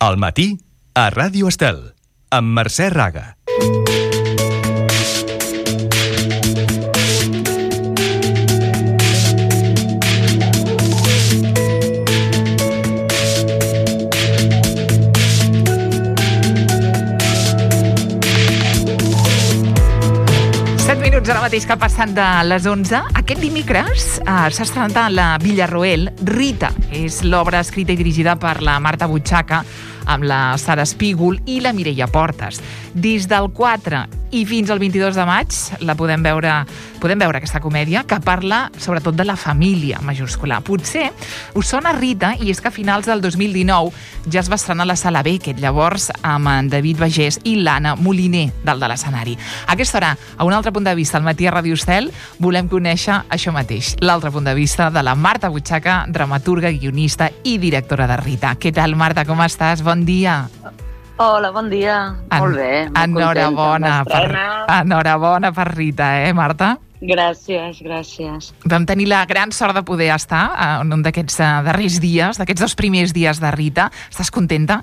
Al matí, a Ràdio Estel, amb Mercè Raga. Ara mateix que passant de les 11, aquest dimecres s'ha estrenat a la Villarroel Rita. És l'obra escrita i dirigida per la Marta Butxaca, amb la Sara Espígol i la Mireia Portes. Des del 4 i fins al 22 de maig podem veure aquesta comèdia que parla sobretot de la família majúscula. Potser us sona Rita, i és que a finals del 2019 ja es va estrenar a la Sala Beckett, llavors amb en David Bagés i l'Anna Moliner dalt de l'escenari. A aquesta hora, a un altre punt de vista, al matí a Ràdio Estel, volem conèixer això mateix, l'altre punt de vista de la Marta Butxaca, dramaturga, guionista i directora de Rita. Què tal, Marta, com estàs? Bon dia. Hola, bon dia. Molt bé. Enhorabona per Rita, Marta? Gràcies. Vam tenir la gran sort de poder estar en un d'aquests darrers dies, d'aquests 2 primers dies de Rita. Estàs contenta?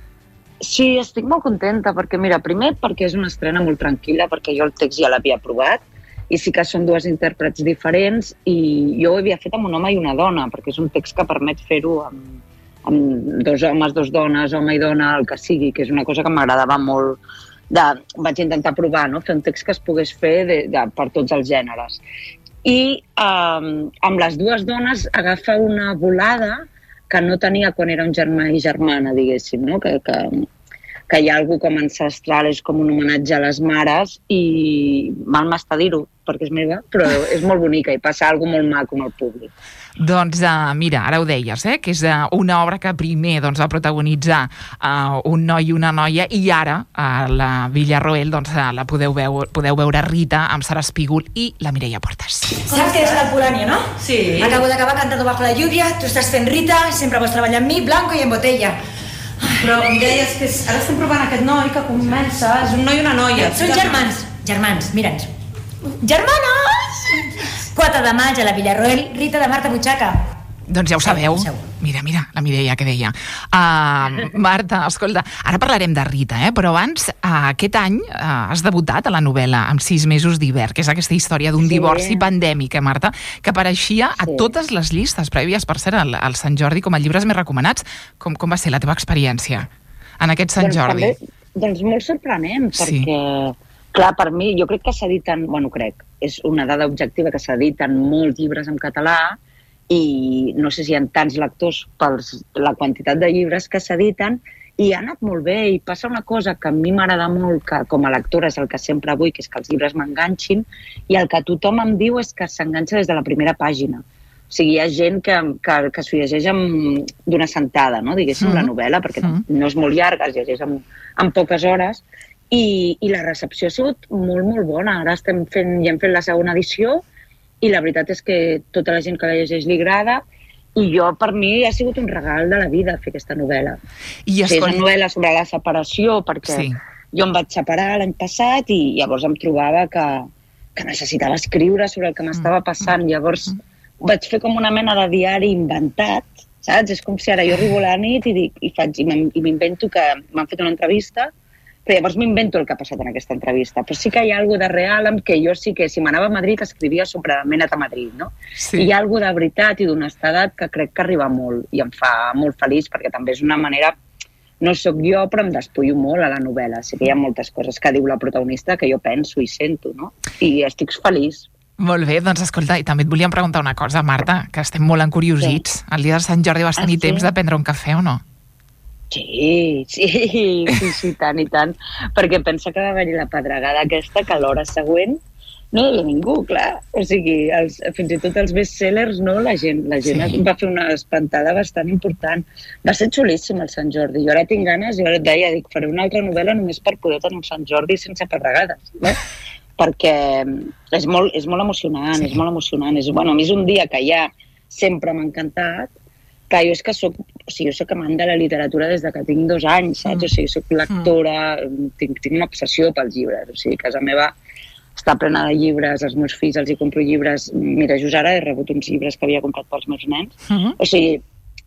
Sí, estic molt contenta, perquè mira, primer perquè és una estrena molt tranquil·la, perquè jo el text ja l'havia provat, i sí que són 2 intèrprets diferents, i jo ho havia fet amb un home i una dona, perquè és un text que permet fer-ho amb 2 homes, 2 dones, home i dona, el que sigui, que és una cosa que m'agradava molt. Vaig intentar provar, no? Fer un text que es pogués fer per tots els gèneres. I amb les 2 dones agafa una volada que no tenia quan era un germà i germana, diguéssim, no? Que hi ha algú com ancestral, és com un homenatge a les mares, i mal m'està dir-ho, perquè és meva, però és molt bonica i passa alguna cosa molt maco amb el públic. Doncs mira, ara ho deies, que és una obra que primer va protagonitzar un noi i una noia, i ara a la Villarroel la podeu veure Rita amb Sara Espígol i la Mireia Portes. Saps que és el Polònia, no? Sí. Acabo d'acabar Cantando bajo la lluvia, tu estàs fent Rita, sempre vols treballar amb mi, blanco i en botella. Però em deies que ara estem provant aquest noi que comença, és un noi i una noia. Són germans, mira'ns. Germanes! 4 de maig a la Villarroel, Rita de Marta Butxaca. Doncs ja ho sabeu. Mira, la Mireia que deia. Marta, escolta, ara parlarem de Rita, però abans, aquest any has debutat a la novel·la amb 6 mesos d'hivern, que és aquesta història d'un divorci pandèmic, Marta, que apareixia a totes les llistes prèvies, per ser al Sant Jordi, com a llibres més recomanats. Com va ser la teva experiència en aquest Sant Jordi? Doncs molt sorprenent, perquè, clar, per mi, jo crec que s'editen, és una dada objectiva que s'editen molts llibres en català, i no sé si hi ha tants lectors per la quantitat de llibres que s'editen, i ha anat molt bé, i passa una cosa que a mi m'agrada molt, que com a lectora és el que sempre vull, que és que els llibres m'enganxin, i el que tothom em diu és que s'enganxa des de la primera pàgina. O sigui, hi ha gent que s'ho llegeix d'una sentada, no? Diguéssim, la novel·la, perquè no és molt llarga, es llegeix en poques hores, i la recepció ha sigut molt, molt bona. Ara ja hem fet la segona edició, i la veritat és que tota la gent que la llegeix li agrada, i per mi ha sigut un regal de la vida fer aquesta novel·la. És una novel·la sobre la separació, perquè jo em vaig separar l'any passat i llavors em trobava que necessitava escriure sobre el que m'estava passant. Llavors vaig fer com una mena de diari inventat, saps? És com si ara jo arribo a la nit i m'invento que m'han fet una entrevista, però llavors m'invento el que ha passat en aquesta entrevista. Però sí que hi ha alguna de real amb que jo sí que, si m'anava a Madrid, escrivia sobre m'he anat a Madrid, no? I hi ha alguna de veritat i d'honestedat que crec que arriba molt, i em fa molt feliç, perquè també és una manera... No sóc jo, però em despullo molt a la novel·la. Sí que hi ha moltes coses que diu la protagonista que jo penso i sento, no? I estic feliç. Molt bé, doncs escolta, i també et volíem preguntar una cosa, Marta, que estem molt encuriosits. El dia de Sant Jordi vas tenir temps de prendre un cafè o no? Sí, tant i tant, perquè pensa que va haver-hi la pedregada aquesta, que a l'hora següent no hi havia ningú, clar. O sigui, fins i tot els bestsellers, no? La gent va fer una espantada bastant important. Va ser xulíssim el Sant Jordi. Jo ara tinc ganes, jo et deia, faré una altra novel·la només per poder tenir un Sant Jordi sense pedregades, no? Perquè és molt emocionant, és molt emocionant. A mi és un dia que ja sempre m'ha encantat. Clar, jo és que soc amant de la literatura des que tinc 2 anys, saps? O sigui, soc lectora, tinc una obsessió pels llibres. O sigui, casa meva està plena de llibres, els meus fills els hi compro llibres. Mira, just ara he rebut uns llibres que havia comprat pels meus nens. O sigui,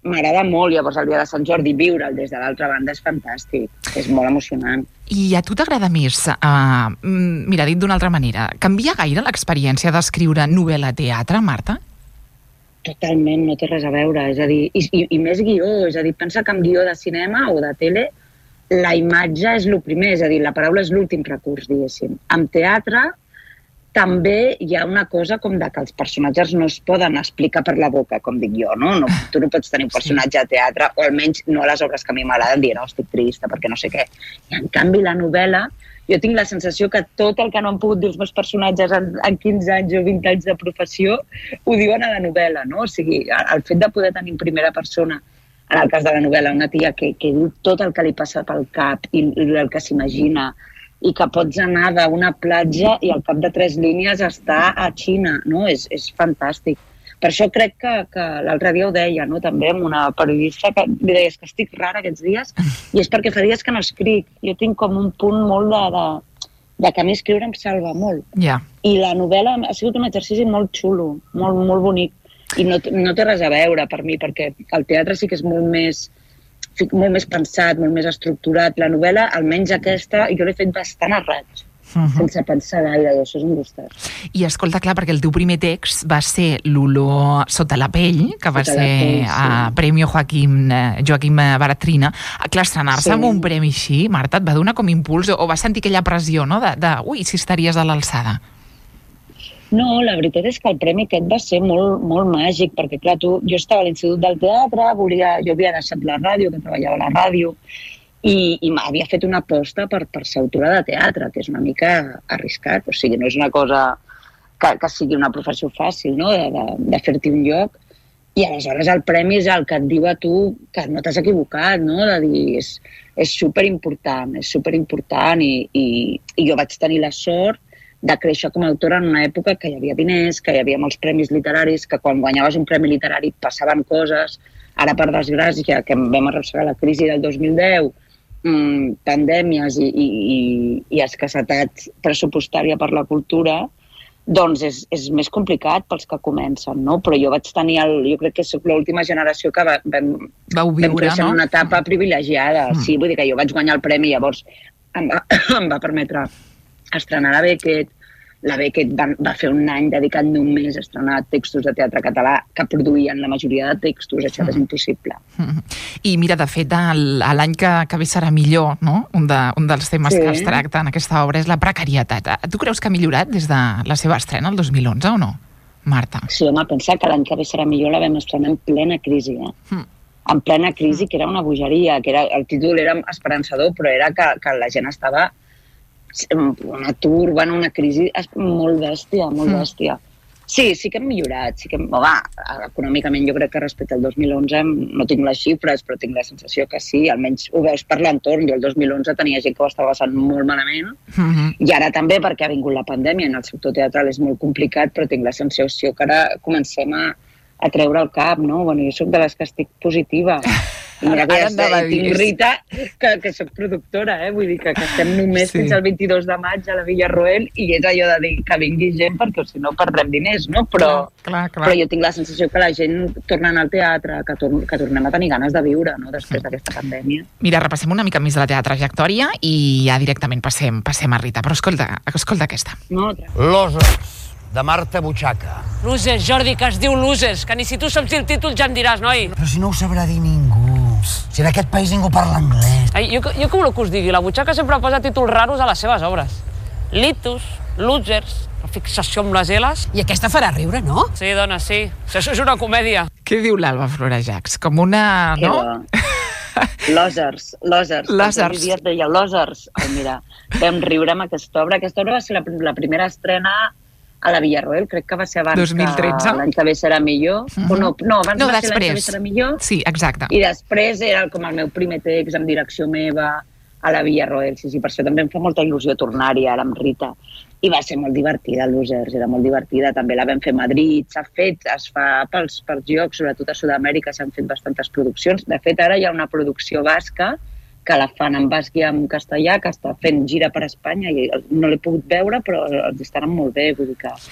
m'agrada molt, llavors el dia de Sant Jordi viure'l des de l'altra banda és fantàstic, és molt emocionant. I a tu t'agrada més, mira, dit d'una altra manera, canvia gaire l'experiència d'escriure novel·la-teatre, Marta? Totalment, no té res a veure, és a dir, i més guió, és a dir, pensa que amb guió de cinema o de tele la imatge és el primer, és a dir, la paraula és l'últim recurs, diguéssim. Amb teatre també hi ha una cosa com de que els personatges no es poden explicar per la boca, com dic jo, no? Tu no pots tenir un personatge de teatre, o almenys no a les obres que a mi m'agraden dir, no, estic trista perquè no sé què. I en canvi la novel·la, jo tinc la sensació que tot el que no han pogut dir els meus personatges en 15 anys o 20 anys de professió ho diuen a la novel·la, no? O sigui, el fet de poder tenir en primera persona, en el cas de la novel·la, una tia que diu tot el que li passa pel cap i el que s'imagina, i que pots anar d'una platja i al cap de 3 línies està a Xina, no? És fantàstic. Per això crec que l'altre dia ho deia, no? També amb una periodista que li deies que estic rara aquests dies, i és perquè fa dies que no escric. Jo tinc com un punt molt de que a mi escriure em salva molt. Yeah. I la novel·la ha sigut un exercici molt xulo, molt, molt bonic. I no té res a veure per mi, perquè el teatre sí que és molt més pensat, molt més estructurat. La novel·la, almenys aquesta, jo l'he fet bastant a raig, sense pensar gaire, i això és un gustat. I escolta, clar, perquè el teu primer text va ser l'olor sota la pell, que va ser a Premio Joaquim Baratrina. Clar, estrenar-se amb un premi així, Marta, et va donar com impuls o vas sentir aquella pressió, no?, ui, si estaries a l'alçada. No, la veritat és que el premi aquest va ser molt, molt màgic, perquè clar, jo estava a l'Institut del Teatre, jo havia deixat la ràdio, que treballava a la ràdio, i m'havia fet una aposta per ser autora de teatre, que és una mica arriscat, o sigui, no és una cosa que sigui una professió fàcil, no?, de fer-t'hi un lloc, i aleshores el premi és el que et diu a tu que no t'has equivocat, no?, de dir, és superimportant, i jo vaig tenir la sort de créixer com a autora en una època que hi havia diners, que hi havia molts premis literaris, que quan guanyaves un premi literari passaven coses. Ara, per desgràcia, que vam arrossegar la crisi del 2010, pandèmies i escassetat pressupostària per la cultura, doncs és més complicat pels que comencen, no? Però jo vaig tenir jo crec que soc l'última generació que vam créixer en una etapa privilegiada. Sí, vull dir que jo vaig guanyar el premi, llavors em va permetre estrenar la Beckett. La Beckett va fer un any dedicat només a estrenar textos de teatre català que produïen la majoria de textos, això és impossible. I mira, de fet, l'any que bé serà millor, no?, un dels temes que es tracta en aquesta obra és la precarietat. Tu creus que ha millorat des de la seva estrena, el 2011, o no, Marta? Sí, home, pensa que l'any que ve serà millor la vam estrenar en plena crisi, en plena crisi, que era una bogeria, que el títol era esperançador, però era que la gent estava un atur, una crisi molt bèstia, molt bèstia. Sí que hem millorat, econòmicament jo crec que respecte al 2011 no tinc les xifres, però tinc la sensació que sí, almenys ho veus per l'entorn. Jo el 2011 tenia gent que ho estava passant molt malament, i ara també perquè ha vingut la pandèmia, en el sector teatral és molt complicat, però tinc la sensació que ara comencem a treure el cap, no? Bueno, jo soc de les que estic positiva. I mira que tinc Rita, que soc productora, vull dir que estem només fins al 22 de maig a la Villarroel, i és allò de dir que vingui gent perquè si no perdrem diners, no? Però jo tinc la sensació que la gent tornant al teatre, que tornem a tenir ganes de viure, no?, després d'aquesta pandèmia. Mira, repassem una mica més de la teva trajectòria i ja directament passem a Rita, però escolta aquesta. No, Losers, de Marta Butxaca. Losers, Jordi, que es diu Losers, que ni si tu saps dir el títol ja em diràs, noi. Però si no ho sabrà dir ningú. Si en aquest país ningú parla anglès. Jo com voleu que us digui? La Butxaca sempre posa títols raros a les seves obres. Litus, Losers, la fixació amb les L's. I aquesta farà riure, no? Sí, dona, sí. Això és una comèdia. Què diu l'Alba Florejacs? Com una... no? Losers. El dia et deia Losers. Mira, vam riure amb aquesta obra. Aquesta obra va ser la primera estrena a la Villarroel, crec que va ser abans 2013? Que l'any que ve serà millor. O no, abans va ser l'any que ve serà millor. Sí, exacte. I després era com el meu primer text amb direcció meva a la Villarroel. Sí, per això també em fa molta il·lusió tornar-hi ara amb Rita. I va ser molt divertida, Losers, era molt divertida. També la vam fer a Madrid, es fa pels jocs, sobretot a Sud-amèrica s'han fet bastantes produccions. De fet, ara hi ha una producció basca que la fan en basc i en castellà, que està fent gira per Espanya, i no l'he pogut veure, però els estaran molt bé, vull dir que...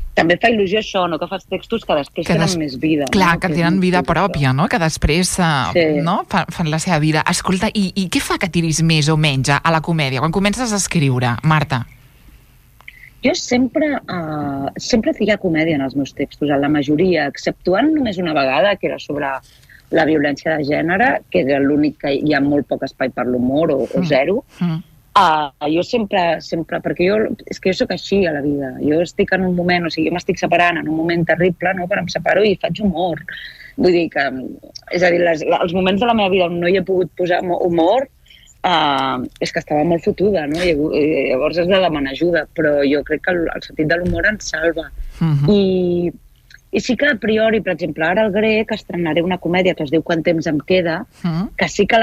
també fa il·lusió això, no? Que fas textos que després tenen més vida. Clar, no? que tenen vida pròpia, no? Que després no? fan la seva vida. Escolta, i què fa que tiris més o menys a la comèdia? Quan comences a escriure, Marta? Jo sempre feia comèdia en els meus textos, en la majoria, exceptuant només una vegada, que era sobre la violència de gènere, que era l'únic que hi ha molt poc espai per l'humor o zero. Jo sempre, perquè és que jo sóc així a la vida. Jo estic en un moment, o sigui, jo m'estic separant en un moment terrible, no?, però em separo i faig humor. Vull dir que, és a dir, els moments de la meva vida on no hi he pogut posar humor, és que estava molt fotuda, no? Llavors has de demanar ajuda, però jo crec que el sentit de l'humor ens salva. I sí que a priori, per exemple, ara al Grec estrenaré una comèdia que es diu Quant temps em queda, que sí que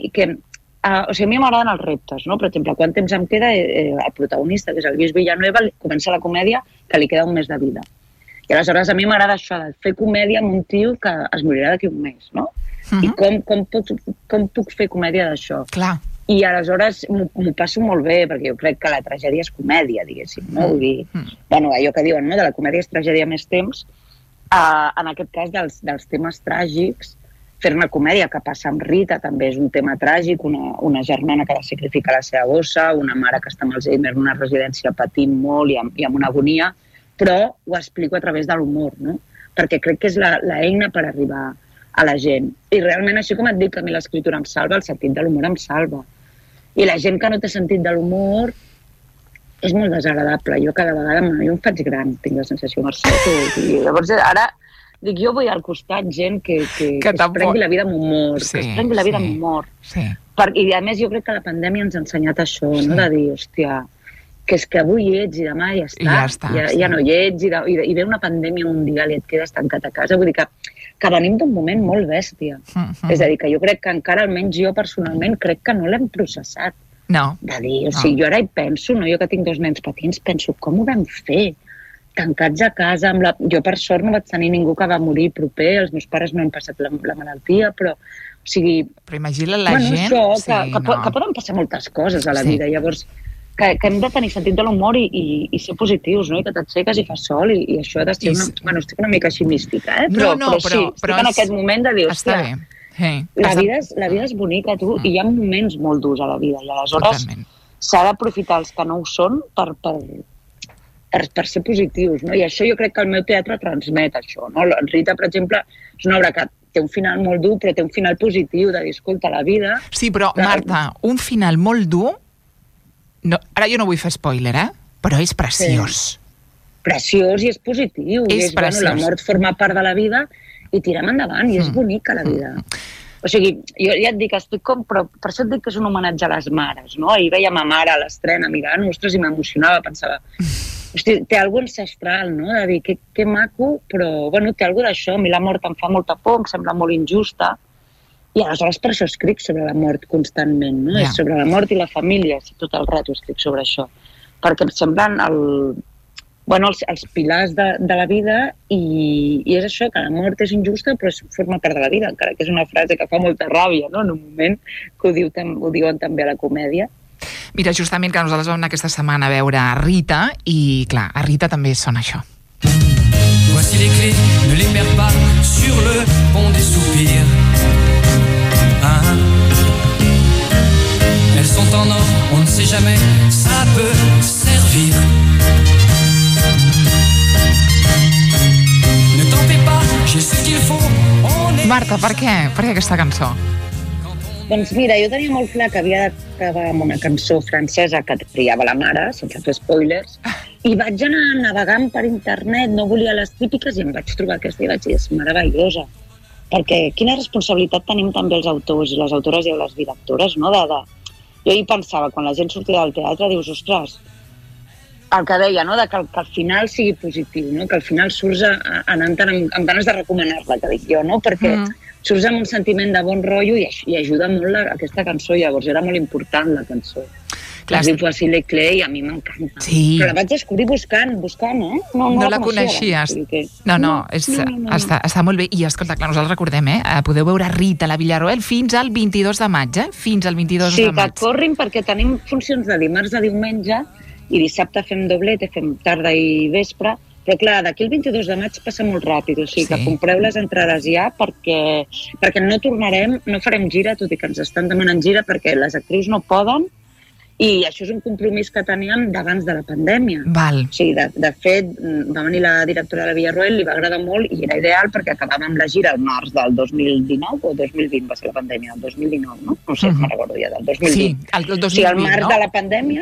o sigui, a mi m'agraden els reptes, no? Per exemple, Quant temps em queda, el protagonista, que és el Lluís Villanueva, comença la comèdia que li queda un mes de vida. I aleshores a mi m'agrada això, de fer comèdia amb un tio que es morirà d'aquí un mes, no? I com puc fer comèdia d'això? Clar. I aleshores m'ho passo molt bé, perquè jo crec que la tragèdia és comèdia, diguéssim, no? Vull dir, bueno, allò que diuen, no?, de la comèdia és tragèdia més temps, en aquest cas dels temes tràgics, fer una comèdia que passa amb Rita també és un tema tràgic, una germana que ha de sacrificar la seva gossa, una mare que està amb Alzheimer en una residència patint molt i amb una agonia, però ho explico a través de l'humor, no? Perquè crec que és l'eina per arribar a la gent. I realment, així com et dic que a mi l'escriptura em salva, el sentit de l'humor em salva. I la gent que no té sentit de l'humor és molt desagradable. Jo cada vegada em faig gran, tinc la sensació, Mercè. I llavors ara dic, jo vull al costat gent que es prengui la vida amb humor, que es prengui la vida amb humor. I a més jo crec que la pandèmia ens ha ensenyat això, no? De dir, hòstia, que és que avui hi ets i demà ja està, ja no hi ets, i ve una pandèmia mundial i et quedes tancat a casa. Vull dir que venim d'un moment molt bèstia. És a dir, que jo crec que encara, almenys jo personalment, crec que no l'hem processat. No. De dir, o sigui, jo ara hi penso, no? Jo que tinc 2 nens petits, penso, com ho vam fer? Tancats a casa, jo per sort no vaig tenir ningú que va morir proper, els meus pares no han passat la malaltia, però, o sigui... Però imagina la gent... Això, que poden passar moltes coses a la vida, llavors que hem de tenir sentit de l'humor i ser positius, no? I que t'aixeques i fas sol i això ha de ser Bueno, estic una mica així mística, però sí, estic en aquest moment de dir, hòstia, la vida és bonica, tu, i hi ha moments molt durs a la vida, i aleshores s'ha d'aprofitar els que no ho són per ser positius, no? I això jo crec que el meu teatre transmet això, no? Rita, per exemple, és una obra que té un final molt dur, però té un final positiu, de dir, escolta, la vida... Sí, però, Marta, un final molt dur, ara jo no vull fer spoiler, però és preciós. Preciós i és positiu. És preciós. La mort forma part de la vida i tirem endavant, i és bonica la vida. O sigui, jo ja et dic, estic com... Però per això et dic que és un homenatge a les mares, no? Ahir veia ma mare a l'estrena mirant, ostres, i m'emocionava, pensava... Hosti, té alguna ancestral, no? De dir, que maco, però, bueno, té alguna d'això. A mi la mort em fa molta por, em sembla molt injusta. I aleshores per això escric sobre la mort constantment, no? És sobre la mort i la família, tot el rato escric sobre això. Perquè em semblen els pilars de la vida i és això, que la mort és injusta però forma part de la vida, encara que és una frase que fa molta ràbia, no? En un moment que ho diuen també a la comèdia. Mira, justament que nosaltres vam anar aquesta setmana a veure Rita i, clar, a Rita també sona això. Voici les clés, ne les perds pas sur le pont des soupirs. Elles sont en or, on ne sait jamais, ça peut servir. Ne t'en fais pas, j'ai ce qu'il faut, on est... Marta, per què? Per què aquesta cançó? Doncs mira, jo tenia molt clar que havia d'acabar amb una cançó francesa que triava la mare, sense fer spoilers, i vaig anar navegant per internet, no volia les típiques, i em vaig trobar aquesta i vaig dir, és meravellosa. Perquè quina responsabilitat tenim també els autors i les autores i les directores, no? Jo hi pensava, quan la gent sortia del teatre, dius, ostres, el que deia, no? Que al final sigui positiu, no? Que al final surts anant amb ganes de recomanar-la, que dic jo, no? Perquè surts amb un sentiment de bon rotllo i ajuda molt aquesta cançó, llavors era molt important la cançó. Clar, es diu Voici les clés i a mi m'encanta. Sí. Però la vaig descobrir buscant, No la coneixies. No, està molt bé. I escolta, clar, nosaltres recordem, podeu veure Rita a la Villarroel fins al 22 de maig, fins al 22 de maig. Sí, que corrin perquè tenim funcions de dimarts a diumenge i dissabte fem doblet, fem tarda i vespre, Però clar, d'aquí el 22 de maig passa molt ràpid, o sigui que compreu les entrades ja perquè no tornarem, no farem gira, tot i que ens estan demanant gira perquè les actrius no poden, i això és un compromís que teníem d'abans de la pandèmia. Val. O sigui, de fet, va venir la directora de la Villarroel, li va agradar molt i era ideal perquè acabàvem la gira al març del 2019 o 2020, va ser la pandèmia, el 2019, no? No sé, me'n recordo ja, del 2020. Sí, el 2020, o sigui, al març de la pandèmia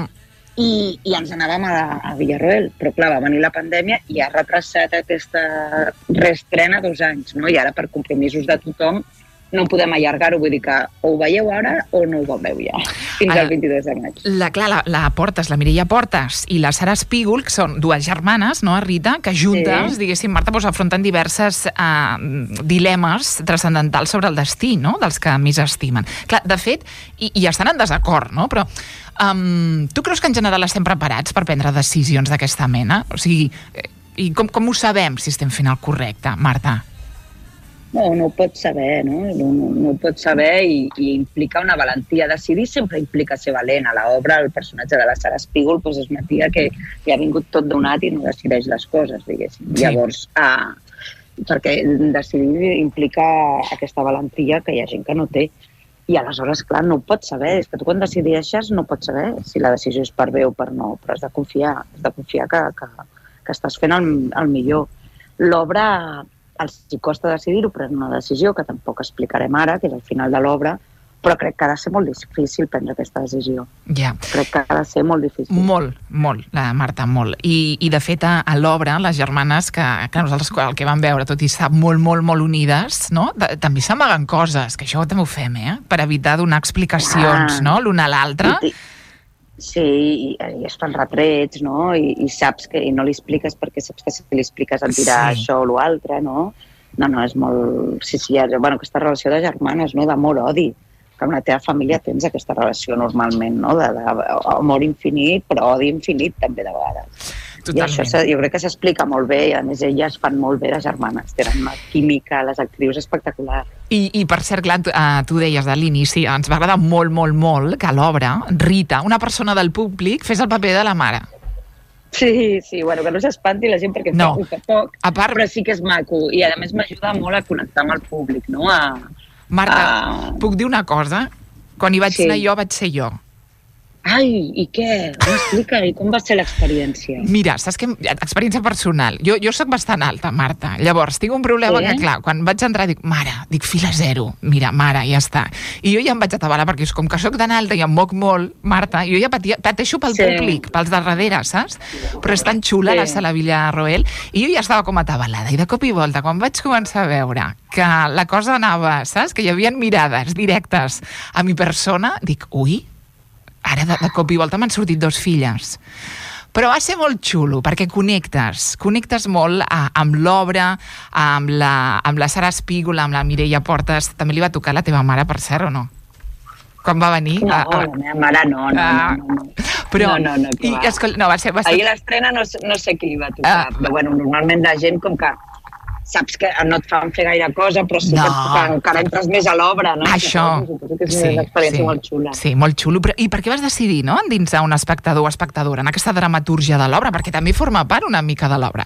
i ens anàvem a Villarroel, però clar, va venir la pandèmia i ha retrasat aquesta reestrena 2 anys, no? I ara per compromisos de tothom no podem allargar-ho, vull dir que o ho veieu ara o no ho veureu ja, fins al 22 de maig. La Portes, la Mireia Portes i la Sara Espígol, que són 2 germanes, no, Rita, que juntes, diguéssim, Marta, afronten diverses dilemes transcendentals sobre el destí, no?, dels que més estimen. Clar, de fet, i estan en desacord, no?, però tu creus que en general estem preparats per prendre decisions d'aquesta mena? O sigui, i com ho sabem si estem fent el correcte, Marta? No ho pots saber, no? No ho pots saber i implica una valentia. Decidir sempre implica ser valent. A l'obra, el personatge de la Sara Espígol és una tia que ha vingut tot donat i no decideix les coses, diguéssim. Sí. Llavors, perquè decidir implica aquesta valentia que hi ha gent que no té. I aleshores, clar, no ho pots saber. És que tu quan decideixes no pots saber si la decisió és per bé o per no, però has de confiar que estàs fent el millor. L'obra els hi costa decidir-ho, però és una decisió que tampoc explicarem ara, que és el final de l'obra, però crec que ha de ser molt difícil prendre aquesta decisió. Ja. Crec que ha de ser molt difícil. Molt, Marta, molt. I de fet, a l'obra, les germanes, que nosaltres el que vam veure, tot i estar molt unides, no? També s'amaguen coses, que això també ho fem, per evitar donar explicacions, no?, l'una a l'altra. Sí, i es fan retrets, no? I saps que no li expliques perquè saps que si li expliques et dirà això o l'altre, no? No, és molt... Sí, aquesta relació de germanes, no? D'amor-odi. Que en la teva família tens aquesta relació normalment, no? D'amor infinit, però odi infinit també de vegades. Totalment. I això jo crec que s'explica molt bé i a més elles fan molt bé les germanes, tenen una química, les actrius espectacular. I per cert, clar, tu deies de l'inici, ens va agradar molt que a l'obra Rita, una persona del públic, fes el paper de la mare. Sí, que no s'espanti la gent perquè fa poc, però sí que és maco i a més m'ajuda molt a connectar amb el públic, no? Marta, puc dir una cosa? Quan hi vaig anar jo, vaig ser jo. Ai, i què? M'explica, i com va ser l'experiència? Mira, saps què? Experiència personal. Jo soc bastant alta, Marta. Llavors, tinc un problema que, clar, quan vaig entrar dic, fila 0. Mira, mare, ja està. I jo ja em vaig atabalar, perquè com que soc tan alta i em moc molt, Marta, jo ja pateixo pel públic, pels de darrere, saps? Però és tan xula la sala Villarroel. I jo ja estava com atabalada. I de cop i volta, quan vaig començar a veure que la cosa anava, saps? Que hi havia mirades directes a mi persona, dic, ui, ara de cop i volta m'han sortit 2 filles. Però va ser molt xulo, perquè connectes molt amb l'obra, amb la Sara Espígol, amb la Mireia Portes. També li va tocar la teva mare, per cert, o no? Quan va venir? No, la meva mare no. Però, no, va ser... Ahir l'estrena no sé qui li va tocar, però bueno, normalment la gent com que saps que no et fan fer gaire cosa, però sí que encara entres més a l'obra, no? Això, és una experiència molt xula. Sí, molt xulo. I per què vas decidir, no?, endinsar un espectador o espectadora en aquesta dramatúrgia de l'obra? Perquè també forma part una mica de l'obra.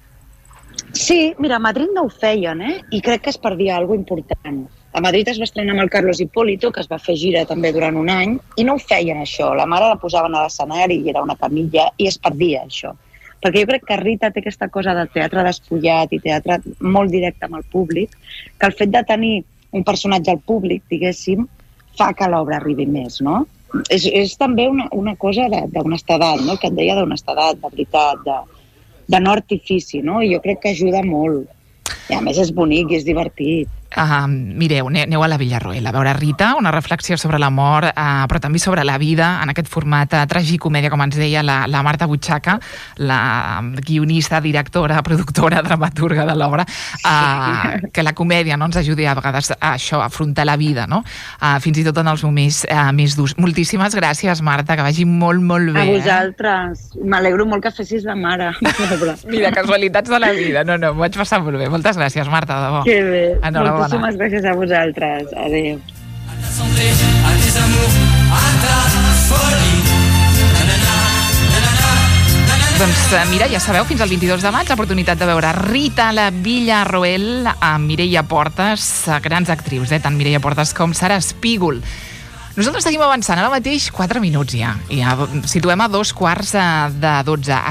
Sí, mira, a Madrid no ho feien, i crec que es perdia alguna important. A Madrid es va estrenar amb el Carlos Hipólito, que es va fer gira també durant un any, i no ho feien, això. La mare la posaven a l'escenari i era una camilla, i es perdia, això. Perquè jo crec que Rita té aquesta cosa de teatre despullat i teatre molt directe amb el públic, que el fet de tenir un personatge al públic, diguéssim, fa que l'obra arribi més, no? És també una cosa d'honestedat, no? Que et deia d'honestedat, de veritat, de no artifici, no? I jo crec que ajuda molt. I a més és bonic i és divertit. Mireu, aneu a la Villarroel a veure Rita, una reflexió sobre la mort, però també sobre la vida en aquest format tragicomèdia, com ens deia la Marta Butxaca, la guionista, directora, productora, dramaturga de l'obra, que la comèdia no ens ajudi a vegades a això, a afrontar la vida, no? Fins i tot en els moments més durs. Moltíssimes gràcies, Marta, que vagi molt bé. A vosaltres. M'alegro molt que fessis de mare. Mira, casualitats de la vida. No, m'ho vaig passar molt bé. Moltes gràcies, Marta, de bo. Que bé. Enhorabona. Moltíssimes gràcies a vosaltres. Adéu. À ta santé, à tes amours, à ta folie. Nanana, nanana, nanana. Doncs mira, ja sabeu, fins al 22 de maig, l'oportunitat de veure Rita a la Villarroel amb Mireia Portes, grans actrius, tant Mireia Portes com Sara Espígol. Nosaltres seguim avançant, ara mateix 4 minuts ja, i ja situem a 2:15 de 12.